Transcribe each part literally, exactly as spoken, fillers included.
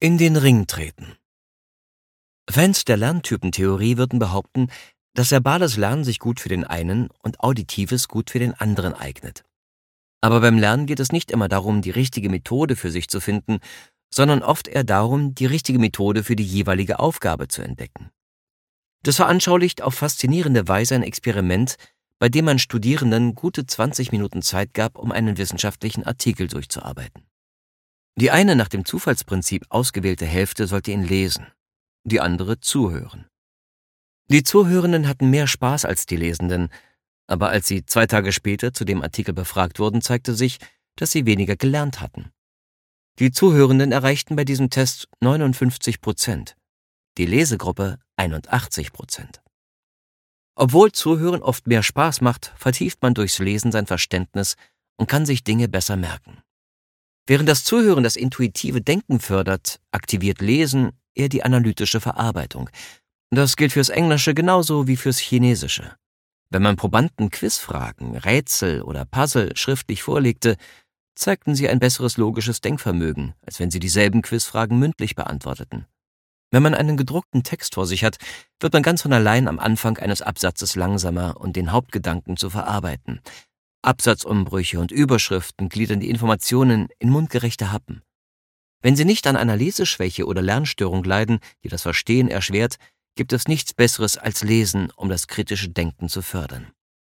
In den Ring treten. Fans der Lerntypentheorie würden behaupten, dass verbales Lernen sich gut für den einen und auditives gut für den anderen eignet. Aber beim Lernen geht es nicht immer darum, die richtige Methode für sich zu finden, sondern oft eher darum, die richtige Methode für die jeweilige Aufgabe zu entdecken. Das veranschaulicht auf faszinierende Weise ein Experiment, bei dem man Studierenden gute zwanzig Minuten Zeit gab, um einen wissenschaftlichen Artikel durchzuarbeiten. Die eine nach dem Zufallsprinzip ausgewählte Hälfte sollte ihn lesen, die andere zuhören. Die Zuhörenden hatten mehr Spaß als die Lesenden, aber als sie zwei Tage später zu dem Artikel befragt wurden, zeigte sich, dass sie weniger gelernt hatten. Die Zuhörenden erreichten bei diesem Test neunundfünfzig Prozent, die Lesegruppe einundachtzig Prozent. Obwohl Zuhören oft mehr Spaß macht, vertieft man durchs Lesen sein Verständnis und kann sich Dinge besser merken. Während das Zuhören das intuitive Denken fördert, aktiviert Lesen eher die analytische Verarbeitung. Das gilt fürs Englische genauso wie fürs Chinesische. Wenn man Probanden Quizfragen, Rätsel oder Puzzle schriftlich vorlegte, zeigten sie ein besseres logisches Denkvermögen, als wenn sie dieselben Quizfragen mündlich beantworteten. Wenn man einen gedruckten Text vor sich hat, wird man ganz von allein am Anfang eines Absatzes langsamer, um den Hauptgedanken zu verarbeiten. Absatzumbrüche und Überschriften gliedern die Informationen in mundgerechte Happen. Wenn Sie nicht an einer Leseschwäche oder Lernstörung leiden, die das Verstehen erschwert, gibt es nichts Besseres als Lesen, um das kritische Denken zu fördern.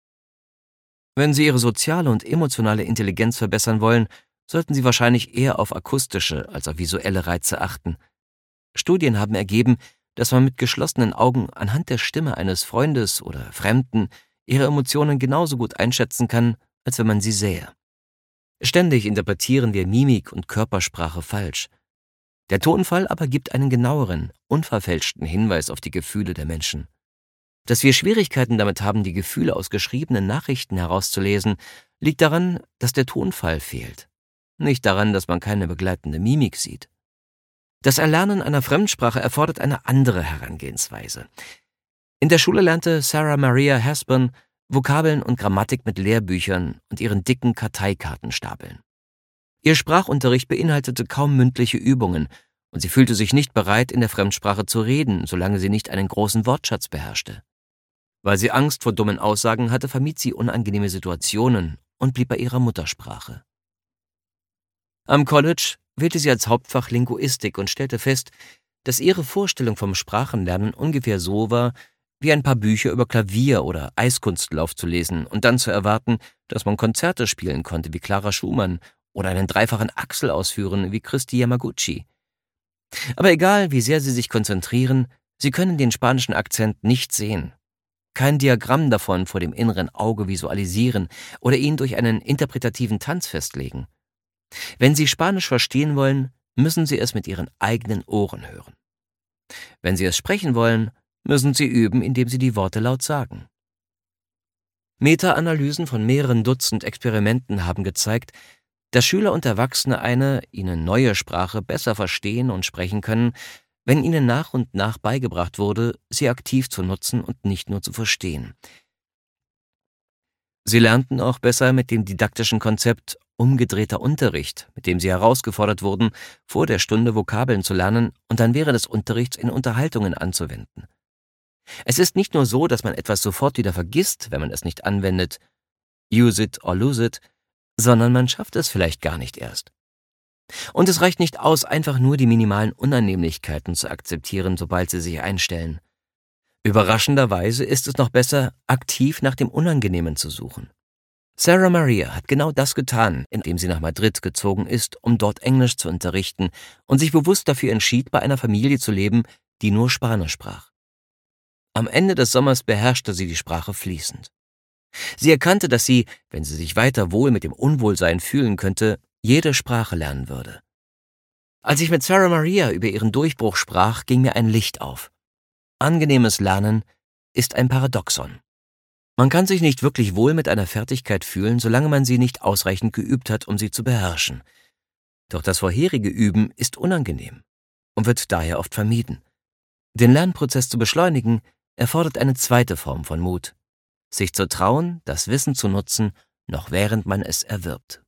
Wenn Sie Ihre soziale und emotionale Intelligenz verbessern wollen, sollten Sie wahrscheinlich eher auf akustische als auf visuelle Reize achten. Studien haben ergeben, dass man mit geschlossenen Augen anhand der Stimme eines Freundes oder Fremden ihre Emotionen genauso gut einschätzen kann, als wenn man sie sähe. Ständig interpretieren wir Mimik und Körpersprache falsch. Der Tonfall aber gibt einen genaueren, unverfälschten Hinweis auf die Gefühle der Menschen. Dass wir Schwierigkeiten damit haben, die Gefühle aus geschriebenen Nachrichten herauszulesen, liegt daran, dass der Tonfall fehlt. Nicht daran, dass man keine begleitende Mimik sieht. Das Erlernen einer Fremdsprache erfordert eine andere Herangehensweise. In der Schule lernte Sarah Maria Hasburn Vokabeln und Grammatik mit Lehrbüchern und ihren dicken Karteikartenstapeln. Ihr Sprachunterricht beinhaltete kaum mündliche Übungen und sie fühlte sich nicht bereit, in der Fremdsprache zu reden, solange sie nicht einen großen Wortschatz beherrschte. Weil sie Angst vor dummen Aussagen hatte, vermied sie unangenehme Situationen und blieb bei ihrer Muttersprache. Am College wählte sie als Hauptfach Linguistik und stellte fest, dass ihre Vorstellung vom Sprachenlernen ungefähr so war, wie ein paar Bücher über Klavier oder Eiskunstlauf zu lesen und dann zu erwarten, dass man Konzerte spielen konnte wie Clara Schumann oder einen dreifachen Axel ausführen wie Christy Yamaguchi. Aber egal, wie sehr sie sich konzentrieren, sie können den spanischen Akzent nicht sehen. Kein Diagramm davon vor dem inneren Auge visualisieren oder ihn durch einen interpretativen Tanz festlegen. Wenn Sie Spanisch verstehen wollen, müssen Sie es mit Ihren eigenen Ohren hören. Wenn Sie es sprechen wollen, müssen Sie üben, indem Sie die Worte laut sagen. Meta-Analysen von mehreren Dutzend Experimenten haben gezeigt, dass Schüler und Erwachsene eine ihnen neue Sprache besser verstehen und sprechen können, wenn ihnen nach und nach beigebracht wurde, sie aktiv zu nutzen und nicht nur zu verstehen. Sie lernten auch besser mit dem didaktischen Konzept umgedrehter Unterricht, mit dem sie herausgefordert wurden, vor der Stunde Vokabeln zu lernen und dann während des Unterrichts in Unterhaltungen anzuwenden. Es ist nicht nur so, dass man etwas sofort wieder vergisst, wenn man es nicht anwendet, use it or lose it, sondern man schafft es vielleicht gar nicht erst. Und es reicht nicht aus, einfach nur die minimalen Unannehmlichkeiten zu akzeptieren, sobald sie sich einstellen. Überraschenderweise ist es noch besser, aktiv nach dem Unangenehmen zu suchen. Sarah Maria hat genau das getan, indem sie nach Madrid gezogen ist, um dort Englisch zu unterrichten und sich bewusst dafür entschied, bei einer Familie zu leben, die nur Spanisch sprach. Am Ende des Sommers beherrschte sie die Sprache fließend. Sie erkannte, dass sie, wenn sie sich weiter wohl mit dem Unwohlsein fühlen könnte, jede Sprache lernen würde. Als ich mit Sarah Maria über ihren Durchbruch sprach, ging mir ein Licht auf. Angenehmes Lernen ist ein Paradoxon. Man kann sich nicht wirklich wohl mit einer Fertigkeit fühlen, solange man sie nicht ausreichend geübt hat, um sie zu beherrschen. Doch das vorherige Üben ist unangenehm und wird daher oft vermieden. Den Lernprozess zu beschleunigen, erfordert eine zweite Form von Mut. Sich zu trauen, das Wissen zu nutzen, noch während man es erwirbt.